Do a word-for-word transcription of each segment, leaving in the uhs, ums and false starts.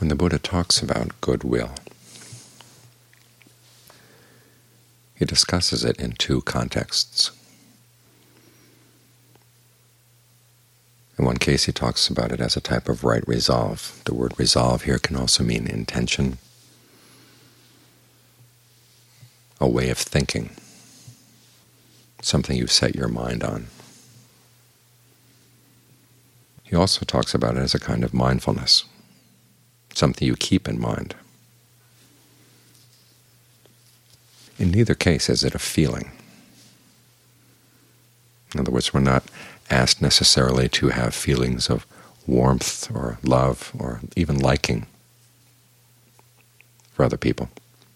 When the Buddha talks about goodwill, he discusses it in two contexts. In one case, he talks about it as a type of right resolve. The word resolve here can also mean intention, a way of thinking, something you set your mind on. He also talks about it as a kind of mindfulness, something you keep in mind. In neither case is it a feeling. In other words, we're not asked necessarily to have feelings of warmth or love or even liking for other people.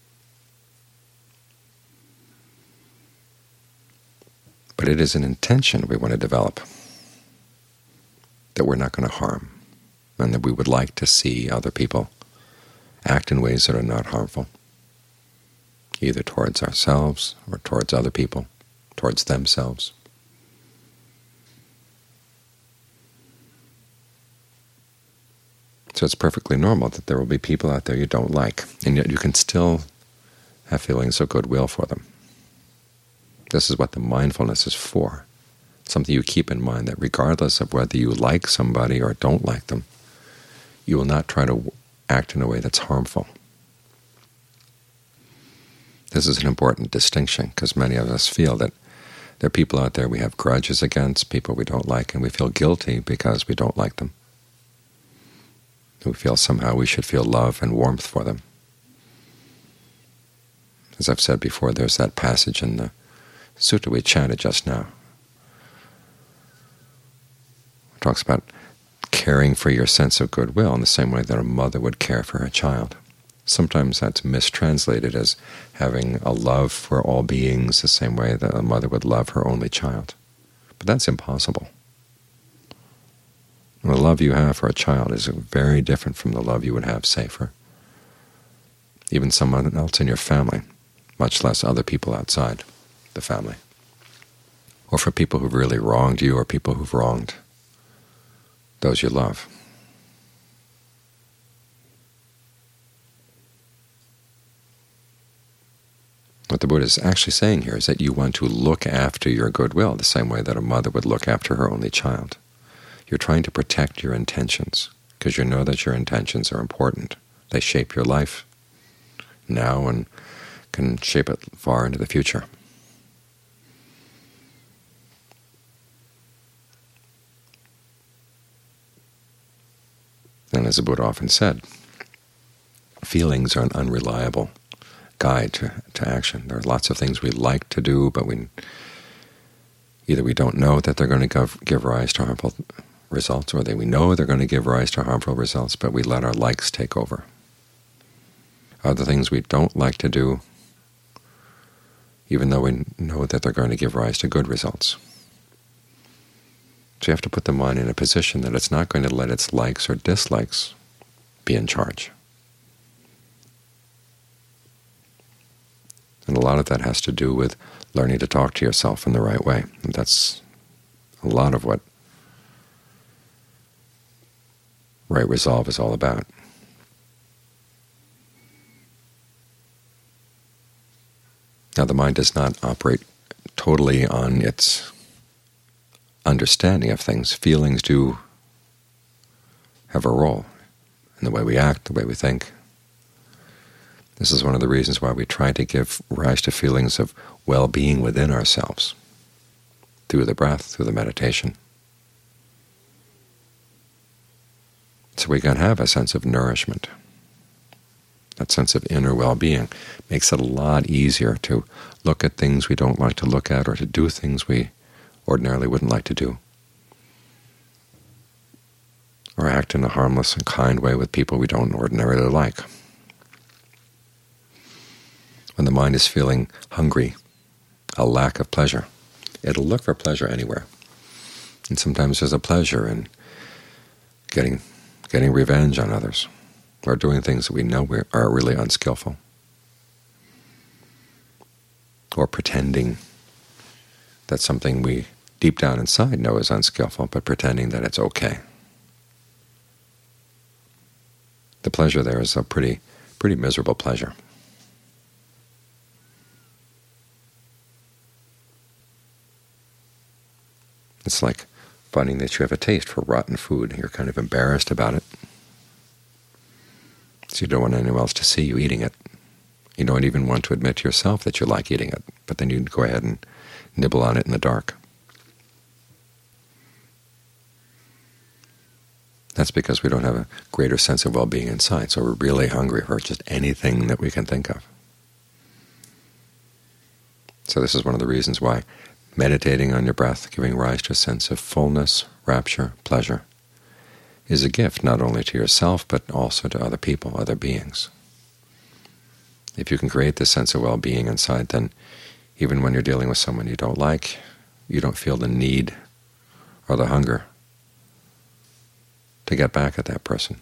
But it is an intention we want to develop, that we're not going to harm, and that we would like to see other people act in ways that are not harmful, either towards ourselves or towards other people, towards themselves. So it's perfectly normal that there will be people out there you don't like, and yet you can still have feelings of goodwill for them. This is what the mindfulness is for, something you keep in mind, that regardless of whether you like somebody or don't like them, you will not try to act in a way that's harmful. This is an important distinction, because many of us feel that there are people out there we have grudges against, people we don't like, and we feel guilty because we don't like them. We feel somehow we should feel love and warmth for them. As I've said before, there's that passage in the sutta we chanted just now. It talks about caring for your sense of goodwill in the same way that a mother would care for her child. Sometimes that's mistranslated as having a love for all beings the same way that a mother would love her only child. But that's impossible. And the love you have for a child is very different from the love you would have, say, for even someone else in your family, much less other people outside the family, or for people who've really wronged you or people who've wronged those you love. What the Buddha is actually saying here is that you want to look after your goodwill the same way that a mother would look after her only child. You're trying to protect your intentions, because you know that your intentions are important. They shape your life now and can shape it far into the future. And as the Buddha often said, feelings are an unreliable guide to, to action. There are lots of things we like to do, but we either we don't know that they're going to give, give rise to harmful results, or that we know they're going to give rise to harmful results, but we let our likes take over. Other things we don't like to do, even though we know that they're going to give rise to good results. So you have to put the mind in a position that it's not going to let its likes or dislikes be in charge. And a lot of that has to do with learning to talk to yourself in the right way. And that's a lot of what right resolve is all about. Now, the mind does not operate totally on its understanding of things. Feelings do have a role in the way we act, the way we think. This is one of the reasons why we try to give rise to feelings of well-being within ourselves, through the breath, through the meditation. So we can have a sense of nourishment. That sense of inner well-being makes it a lot easier to look at things we don't like to look at, or to do things we ordinarily wouldn't like to do, or act in a harmless and kind way with people we don't ordinarily like. When the mind is feeling hungry, a lack of pleasure, it'll look for pleasure anywhere. And sometimes there's a pleasure in getting getting revenge on others, or doing things that we know we are really unskillful, or pretending that something we deep down inside know is unskillful, but pretending that it's okay. the pleasure there is a pretty, pretty miserable pleasure. It's like finding that you have a taste for rotten food. You're kind of embarrassed about it, so you don't want anyone else to see you eating it. You don't even want to admit to yourself that you like eating it, but then you go ahead and nibble on it in the dark. That's because we don't have a greater sense of well-being inside, so we're really hungry for just anything that we can think of. So this is one of the reasons why meditating on your breath, giving rise to a sense of fullness, rapture, pleasure, is a gift not only to yourself but also to other people, other beings. If you can create this sense of well-being inside, then even when you're dealing with someone you don't like, you don't feel the need or the hunger to get back at that person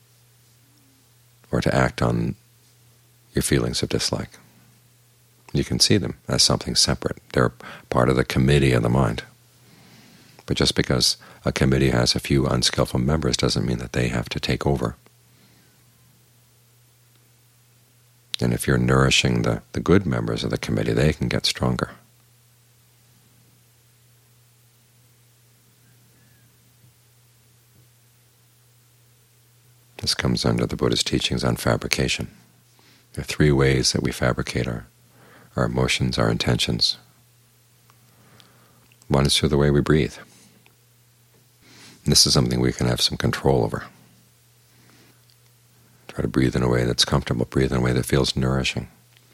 or to act on your feelings of dislike. You can see them as something separate. They're part of the committee of the mind. But just because a committee has a few unskillful members doesn't mean that they have to take over. And if you're nourishing the, the good members of the committee, they can get stronger. This comes under the Buddha's teachings on fabrication. There are three ways that we fabricate our, our emotions, our intentions. One is through the way we breathe. And this is something we can have some control over. Try to breathe in a way that's comfortable, breathe in a way that feels nourishing.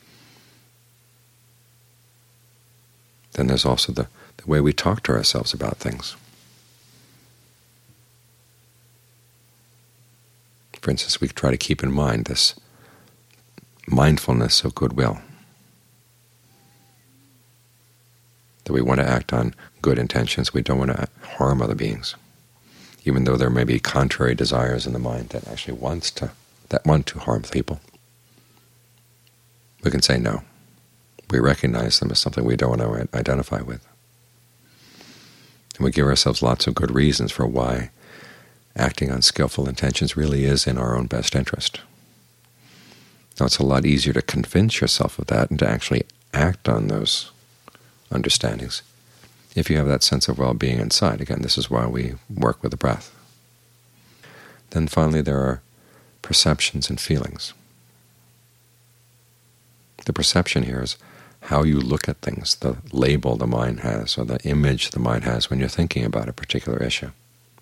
Then there's also the, the way we talk to ourselves about things. For instance, we try to keep in mind this mindfulness of goodwill, that we want to act on good intentions. We don't want to harm other beings, even though there may be contrary desires in the mind that actually wants to that want to harm people. We can say no. We recognize them as something we don't want to identify with. And we give ourselves lots of good reasons for why acting on skillful intentions really is in our own best interest. Now, it's a lot easier to convince yourself of that and to actually act on those understandings if you have that sense of well-being inside. Again, this is why we work with the breath. Then finally, there are perceptions and feelings. The perception here is how you look at things, the label the mind has, or the image the mind has when you're thinking about a particular issue.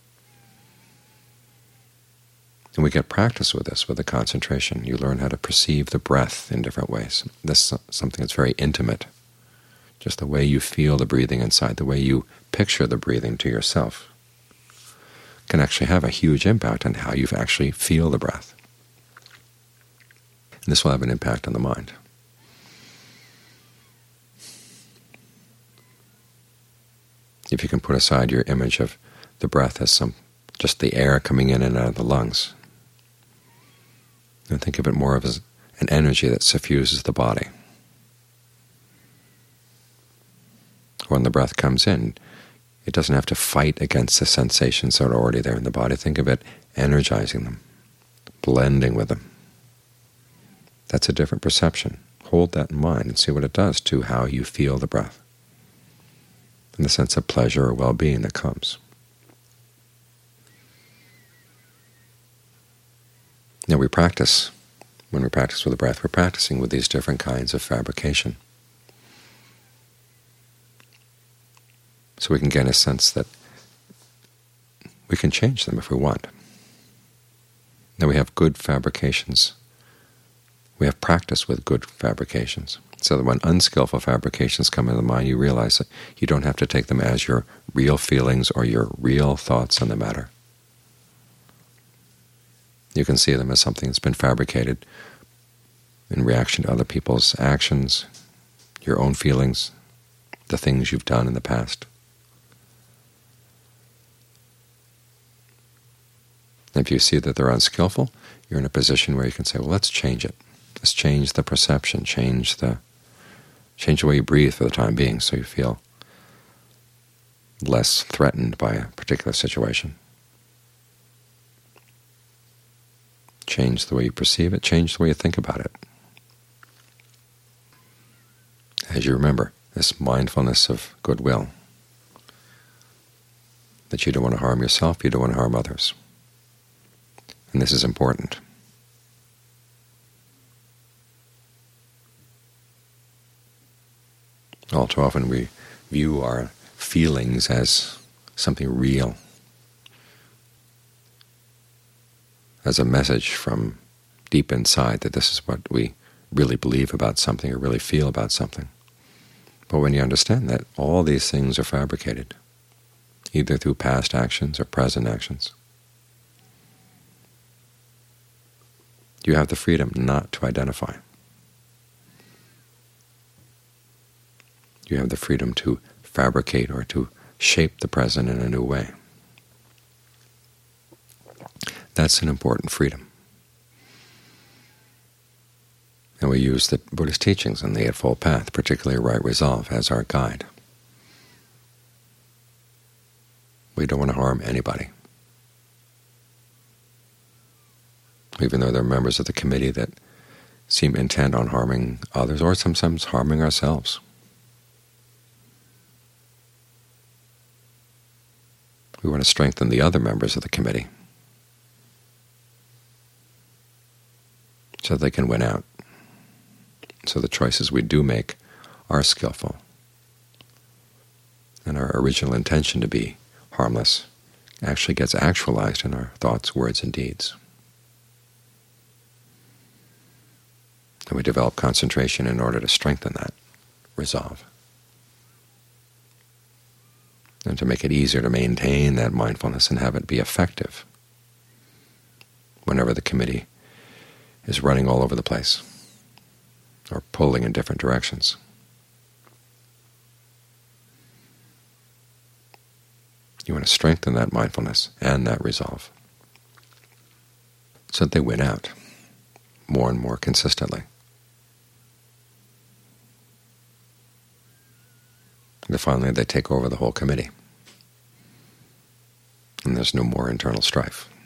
And we get practice with this, with the concentration. You learn how to perceive the breath in different ways. This is something that's very intimate. Just the way you feel the breathing inside, the way you picture the breathing to yourself, can actually have a huge impact on how you actually feel the breath. And this will have an impact on the mind. If you can put aside your image of the breath as some just the air coming in and out of the lungs, and think of it more of as an energy that suffuses the body. When the breath comes in, it doesn't have to fight against the sensations that are already there in the body. Think of it energizing them, blending with them. That's a different perception. Hold that in mind and see what it does to how you feel the breath and the sense of pleasure or well-being that comes. Now we practice. When we practice with the breath, we're practicing with these different kinds of fabrication. So we can get a sense that we can change them if we want. Now we have good fabrications. We have practice with good fabrications. So that when unskillful fabrications come into the mind, you realize that you don't have to take them as your real feelings or your real thoughts on the matter. You can see them as something that's been fabricated in reaction to other people's actions, your own feelings, the things you've done in the past. If you see that they're unskillful, you're in a position where you can say, well, let's change it. Let's change the perception, change the change the way you breathe for the time being so you feel less threatened by a particular situation. change the way you perceive it, change the way you think about it. As you remember, this mindfulness of goodwill, that you don't want to harm yourself, you don't want to harm others. And this is important. All too often we view our feelings as something real, as a message from deep inside that this is what we really believe about something or really feel about something. But when you understand that all these things are fabricated, either through past actions or present actions, you have the freedom not to identify. You have the freedom to fabricate or to shape the present in a new way. That's an important freedom. And we use the Buddhist teachings in the Eightfold Path, particularly right resolve, as our guide. We don't want to harm anybody. Even though there are members of the committee that seem intent on harming others, or sometimes harming ourselves. We want to strengthen the other members of the committee so they can win out, so the choices we do make are skillful, and our original intention to be harmless actually gets actualized in our thoughts, words, and deeds. And we develop concentration in order to strengthen that resolve, and to make it easier to maintain that mindfulness and have it be effective whenever the committee is running all over the place or pulling in different directions. You want to strengthen that mindfulness and that resolve so that they win out more and more consistently. And finally they take over the whole committee, and there's no more internal strife.